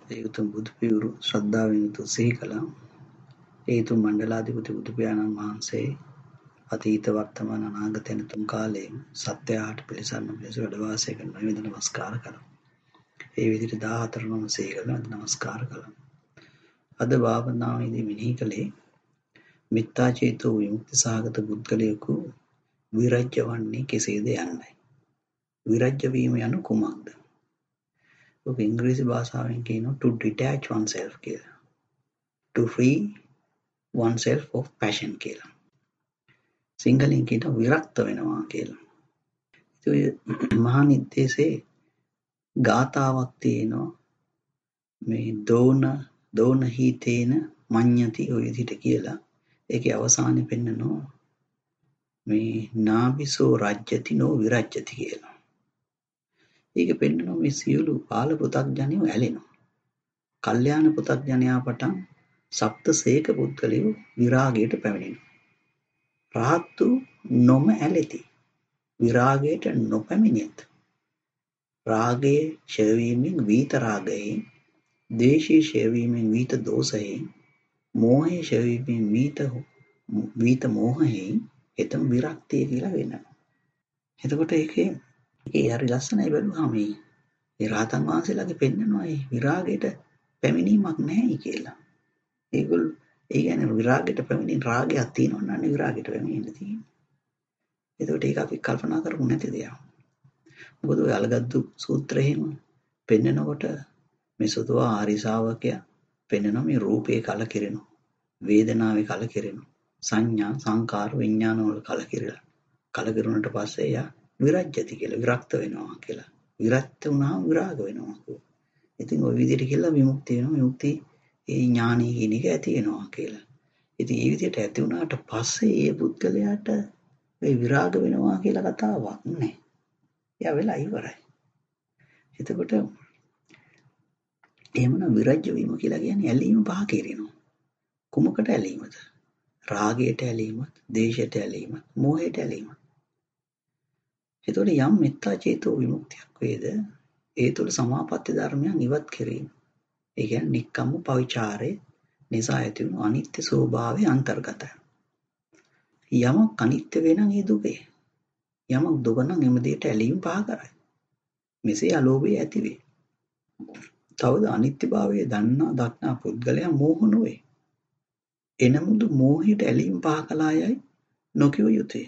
ඒ උතුම් බුදු පියවරු ශ්‍රද්ධාවෙන් යුතුව සිහි කළා. ඒ උතුම් මණ්ඩලාධිපති බුදු පියාණන් වහන්සේ අතීත වර්තමාන අනාගත යන තුන් කාලයෙන් සත්‍යයට පිළිසරණ පිණිස වැඩ වාසය කරන විදිහ නමස්කාර කළා. ඒ විදිහට 14 නම සිහි කරලා නමස්කාර කළා. අද භාවනාවේදී මෙනෙහි කළේ මිත්‍යා චේතෝ විමුක්ති සහගත පුද්ගලයෙකු විරජ්‍ය වන්නේ කෙසේද යන්නයි. විරජ්‍ය වීම යනු කුමක්ද? ඔක ඉංග්‍රීසි භාෂාවෙන් කියනවා to detach oneself කියලා. To free oneself of passion කියලා. සිංහලෙන් කියනවා විරක්ත වෙනවා කියලා. ඒ මහා නිද්දේශේ ගාතාවක් තියෙනවා මේ දෝන හීතේන මඤ්ඤති ඔය විදිහට කියලා. ඒකේ අවසානයේ පෙන්නනවා මේ නාබිසෝ රජ්‍යති නෝ විරජ්‍යති කියලා. ඒක පෙන්නනවා මේ සියලු බාල පෘථග්ජනයෝ ඇලෙනවා. කල්යාණ පෘථග්ජනයා පටන් සප්තසේක පුද්ගලයෝ විරාගයට පැමිණෙනවා. රහත්තු නොම ඇලෙති. විරාගයට නොපැමිණෙත්. රාගයේ ඡය වීමෙන් වීත රාගයෙන්, ද්වේෂයේ ඡය වීමෙන් වීත දෝෂයෙන්, මෝහයේ ඡය වීමෙන් වීත මෝහයෙන් එතම විරක්තිය කියලා වෙනවා. එතකොට ඒකේ හරි ලස්සනයි බලුවාම මේ රහතන් වහන්සේලාගේ පෙන්නනවා මේ විරාගයට පැමිණීමක් නැහැ කියලා. ඒගොල්ලෝ ඒ කියන්නේ විරාගයට පැමිණෙන රාගයක් තියෙනවා නන්නේ විරාගයට පැමිණෙන්න තියෙන්නේ. එතකොට ඒක අපි කල්පනා කරමු නැති දෙයක්. මොකද ඔය අලගද්දු සූත්‍රයේම පෙන්නකොට මේ සුතවා ආරි ශාවකයා පෙන්නන මේ රූපේ කලකිරෙනවා. වේදනාවේ කලකිරෙනවා. සංඥා සංකාර විඥාන වල කලකිරලා. කලකිරුණට පස්සේ යා විරජ්‍යති කියලා විරක්ත වෙනවා කියලා. විරක්ත වුණාම විරාග වෙනවා කියලා. ඉතින් ওই විදිහට කියලා විමුක්තිය වෙනවා. විමුක්තිය ඒ ඥානෙ කියන එක ඇති වෙනවා කියලා. ඉතින් මේ විදිහට ඇති වුණාට පස්සේ ඒ පුද්ගලයාට මේ විරාග වෙනවා කියලා කතාවක් නැහැ. එයා වෙලා ඉවරයි. එතකොට එහෙමනම් විරජ්‍ය වීම කියලා කියන්නේ ඇලීම පහ කෙරෙනවා. කුමකට ඇලීමද? රාගයට ඇලීමත්, ද්වේෂයට ඇලීමත්, මෝහයට ඇලීමත්. එතකොට යම් මෙත්තා චේතෝ විමුක්තියක් වේද ඒ තුළ සමාපatti ධර්මයන් ඉවත් කිරීම. ඒ කියන්නේ නික්කම්ම පවිචාරේ නිසා ඇති වුණු අනිත්‍ය ස්වභාවය අන්තර්ගතයි. යමක් අනිත්‍ය වේ නම් ඒ දුකේ. යමක් දුක නම් එම දෙයට ඇලීම පහ කරයි. මෙසේ අලෝභය ඇති වේ. තවද අනිත්‍යභාවය දක්නා පුද්ගලයා මෝහ නොවේ. එනමුදු මෝහයට ඇලීම පහ කළායයි නොකිය යුතුය.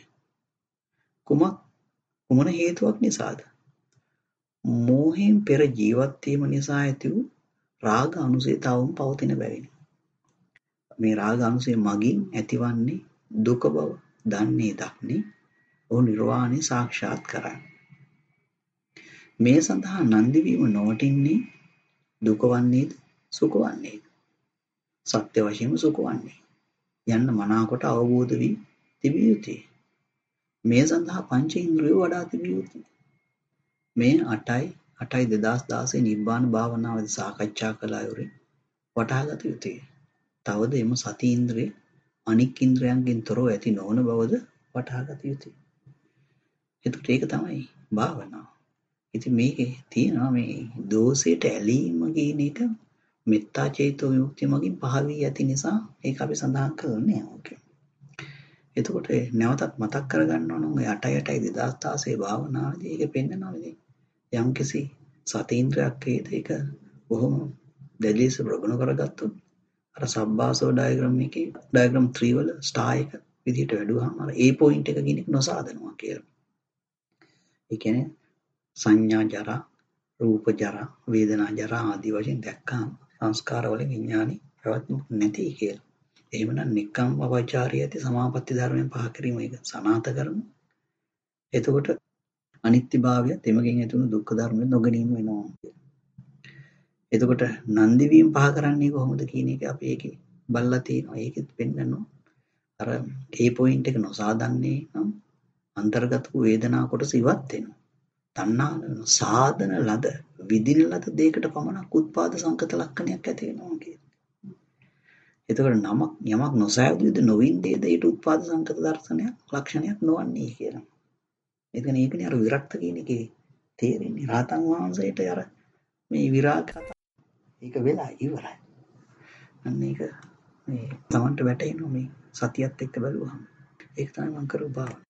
කුමන හේතුවක් නිසාද? මෝහයෙන් පෙර ජීවත් වීම නිසා ඇති වූ රාග අනුසය තවම පවතින බැවිනි. මේ රාග අනුසය මගින් ඇතිවන්නේ දුක බව දන්නේ දක්නේ ඔහු නිර්වාණය සාක්ෂාත් කරයි. මේ සඳහා නන්දි වීම නොවටින්නේ දුක වන්නේද සුඛ වන්නේද? සත්‍ය වශයෙන්ම සුඛ වන්නේ. යන්න මනාකොට අවබෝධ වී තිබිය යුතුය. මේ සඳහා පංච ඉන්ද්‍රිය වඩා තිබිය යුතුය. මේ 8.2016 නිබ්බාන භාවනාවේදී සාකච්ඡා කළ අයුරින් වටහාගත යුතුය. තවද එම සති ඉන්ද්‍රිය අනික් ඉන්ද්‍රයන්ගෙන් තොරව ඇති නොවන බවද වටහාගත යුතුය. එතකොට ඒක තමයි භාවනාව. ඉතින් මේකේ තියෙනවා මේ දෝෂයට ඇලීම කියන එක මෙත්තා චේතෝ විමුක්තිය මගින් පහ වී ඇති නිසා ඒක අපි සඳහන් කරන්නේ නැහැ. එතකොට නැවතත් මතක් කරගන්න ඕන ඔය 8.2016 භාවනාවේදී ඒක පෙන්නනවා ඉතින් යම්කිසි සතීන්ද්‍රයක් වේද ඒක බොහොම දැඩිලෙස ප්‍රගුණ කරගත්තොත් අර සබ්බාසෝ ඩයග්‍රෑම් එකේ ඩයග්‍රෑම් 3 වල ස්ටාර් එක විදිහට වැඩුවාම අර ඒ පොයින්ට් එක කෙනෙක් නොසාදනවා කියලා. ඒ කියන්නේ සංඥා ජරා, රූප ජරා, වේදනා ජරා ආදී වශයෙන් දැක්කම සංස්කාර වල විඥානි ප්‍රවත්මක් නැති කියලා. එහෙමනම් නික්කම් අවචාරිය ඇති සමාපatti ධර්මයෙන් පහ කිරීම එක සනාත කරමු. එතකොට අනිත්‍යභාවය තෙමකින් ඇතිවුණු දුක්ඛ ධර්ම නොගැනීම වෙනවා. එතකොට නන්දි වීම පහ කරන්නේ කොහොමද කියන එක අපි ඒකේ බලලා තියෙනවා. ඒකෙත් පෙන්නනවා. අර ඒ පොයින්ට් එක නොසාදන්නේ නම් අන්තර්ගත වූ වේදනා කොටස ඉවත් වෙනවා. තණ්හා සාධන ලද විදින ලද දෙයකට පමණක් උත්පාද සංකත ලක්ෂණයක් ඇති වෙනවා කියන්නේ. එතකොට යමක් නොසෑදුද නොවින්දේද ඊට උත්පාද සංකත දර්ශනයක් ලක්ෂණයක් නොවන්නේ කියලා. ඒ කියන්නේ ඒකනේ අර විරක්ත කියන එකේ තේරෙන්නේ. රහතන් වහන්සේට අර මේ විරාග ඒක වෙලා ඉවරයි. අන්න ඒක මේ Tamanට වැටෙනවා මේ සතියත් එක්ක බැලුවහම. ඒක තමයි මම කරපු භාවනාව.